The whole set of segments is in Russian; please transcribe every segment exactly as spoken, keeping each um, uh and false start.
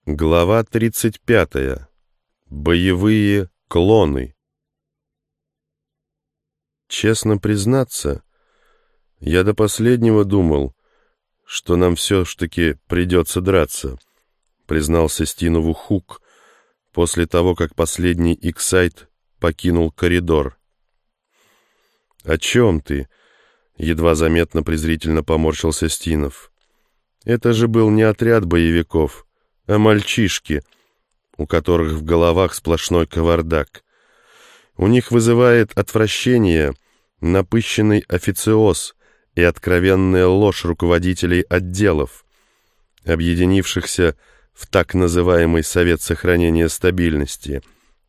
Глава тридцать пятая. Боевые клоны. Честно признаться, я до последнего думал, что нам все-таки придется драться, признался Стинову Хук после того, как последний Иксайт покинул коридор. «О чем ты?» — едва заметно презрительно поморщился Стинов. «Это же был не отряд боевиков, а мальчишки, у которых в головах сплошной кавардак. У них вызывает отвращение напыщенный официоз и откровенная ложь руководителей отделов, объединившихся в так называемый Совет сохранения стабильности.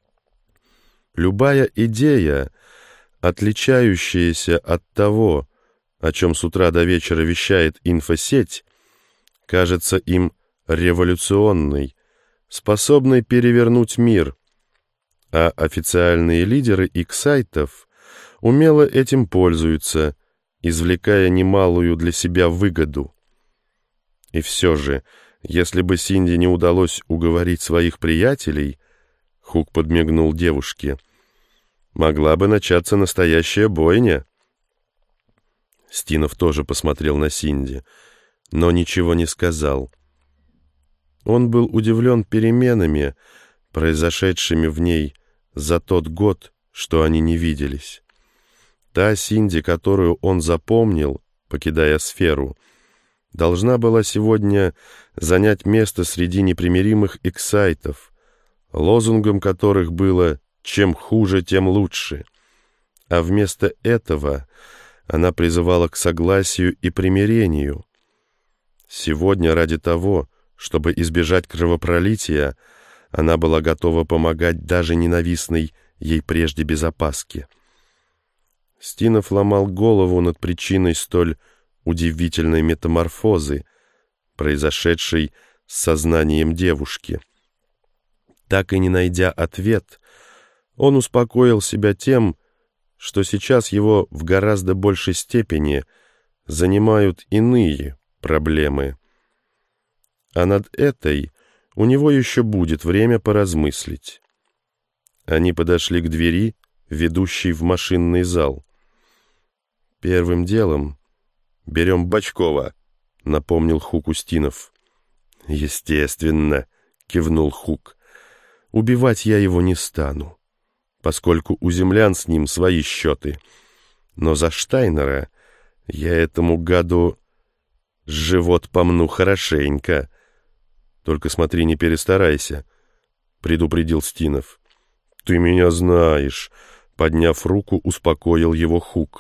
Любая идея, отличающаяся от того, о чем с утра до вечера вещает инфосеть, кажется им революционной, способной перевернуть мир, а официальные лидеры иксайтов умело этим пользуются, извлекая немалую для себя выгоду. И все же, если бы Синди не удалось уговорить своих приятелей, Хук подмигнул девушке, могла бы начаться настоящая бойня. Стинов тоже посмотрел на Синди, но ничего не сказал. Он был удивлен переменами, произошедшими в ней за тот год, что они не виделись. Та Синди, которую он запомнил, покидая сферу, должна была сегодня занять место среди непримиримых иксайтов, лозунгом которых было «чем хуже, тем лучше». А вместо этого она призывала к согласию и примирению. Сегодня ради того, чтобы избежать кровопролития, она была готова помогать даже ненавистной ей прежде безопаске. Стинов ломал голову над причиной столь удивительной метаморфозы, произошедшей с сознанием девушки. Так и не найдя ответ, он успокоил себя тем, что сейчас его в гораздо большей степени занимают иные проблемы. А над этой у него еще будет время поразмыслить. Они подошли к двери, ведущей в машинный зал. «Первым делом берем Бочкова», — напомнил Хук Устинов. «Естественно», — кивнул Хук. «Убивать я его не стану, поскольку у землян с ним свои счеты. Но за Штайнера я этому гаду живот помну хорошенько. Только смотри, не перестарайся», — предупредил Стинов. «Ты меня знаешь», — подняв руку, успокоил его Хук.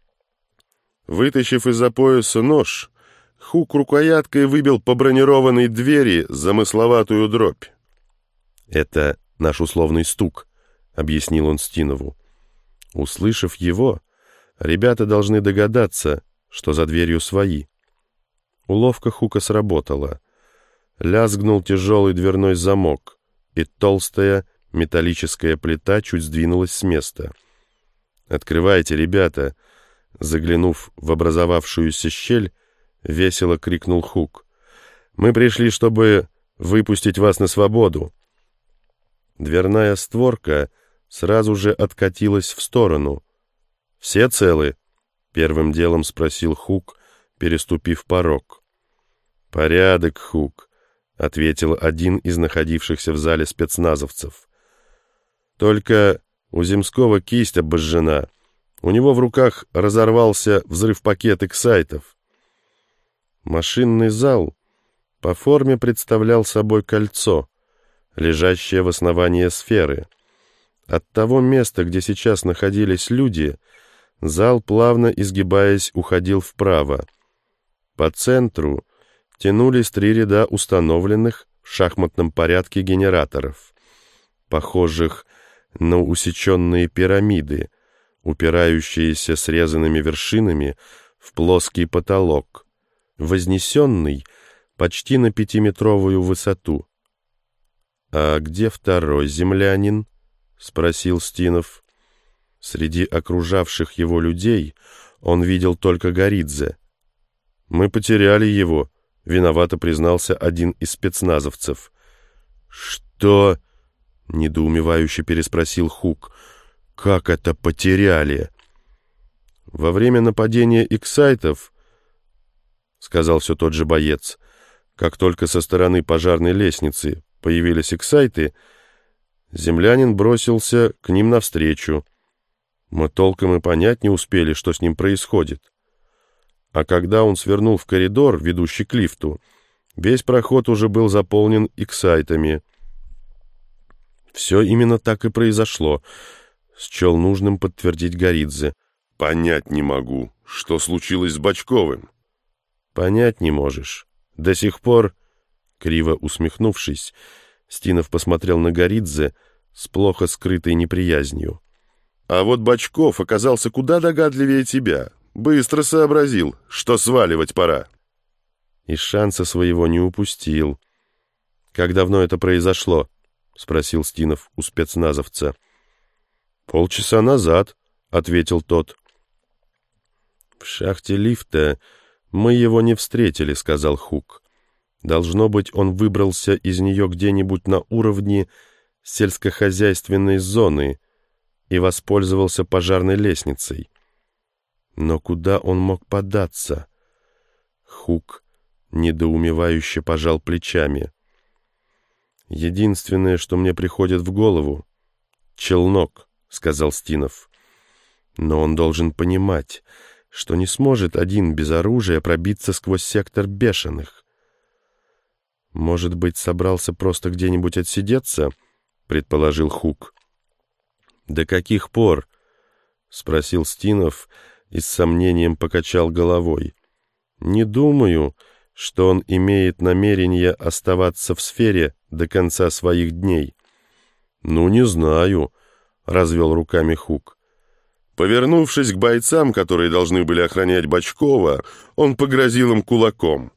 Вытащив из-за пояса нож, Хук рукояткой выбил по бронированной двери замысловатую дробь. «Это наш условный стук», — объяснил он Стинову. Услышав его, ребята должны догадаться, что за дверью свои. Уловка Хука сработала. Лязгнул тяжелый дверной замок, и толстая металлическая плита чуть сдвинулась с места. «Открывайте, ребята!» Заглянув в образовавшуюся щель, весело крикнул Хук. «Мы пришли, чтобы выпустить вас на свободу!» Дверная створка сразу же откатилась в сторону. «Все целы?» — первым делом спросил Хук, переступив порог. «Порядок, Хук», — ответил один из находившихся в зале спецназовцев. «Только у Земского кисть обожжена. У него в руках разорвался взрыв-пакет иксайтов». Машинный зал по форме представлял собой кольцо, лежащее в основании сферы. От того места, где сейчас находились люди, зал, плавно изгибаясь, уходил вправо. По центру тянулись три ряда установленных в шахматном порядке генераторов, похожих на усеченные пирамиды, упирающиеся срезанными вершинами в плоский потолок, вознесенный почти на пятиметровую высоту. «А где второй землянин?» — спросил Стинов. Среди окружавших его людей он видел только Горидзе. «Мы потеряли его», — виновато признался один из спецназовцев. «Что?» — недоумевающе переспросил Хук. «Как это потеряли?» «Во время нападения иксайтов, — сказал все тот же боец, — как только со стороны пожарной лестницы появились иксайты, землянин бросился к ним навстречу. Мы толком и понять не успели, что с ним происходит. А когда он свернул в коридор, ведущий к лифту, весь проход уже был заполнен иксайтами. Все именно так и произошло, — счел нужным подтвердить Горидзе. «Понять не могу, что случилось с Бочковым». «Понять не можешь. До сих пор...» Криво усмехнувшись, Стинов посмотрел на Горидзе с плохо скрытой неприязнью. «А вот Бочков оказался куда догадливее тебя. Быстро сообразил, что сваливать пора». «И шанса своего не упустил». «Как давно это произошло?» — спросил Стинов у спецназовца. «Полчаса назад», — ответил тот. «В шахте лифта мы его не встретили», — сказал Хук. «Должно быть, он выбрался из нее где-нибудь на уровне сельскохозяйственной зоны и воспользовался пожарной лестницей. Но куда он мог податься?» Хук недоумевающе пожал плечами. «Единственное, что мне приходит в голову — челнок», — сказал Стинов. «Но он должен понимать, что не сможет один без оружия пробиться сквозь сектор бешеных. Может быть, собрался просто где-нибудь отсидеться?» — предположил Хук. «До каких пор?» — спросил Стинов и с сомнением покачал головой. «Не думаю, что он имеет намерение оставаться в сфере до конца своих дней». «Ну, не знаю», — развел руками Хук. Повернувшись к бойцам, которые должны были охранять Бочкова, он погрозил им кулаком.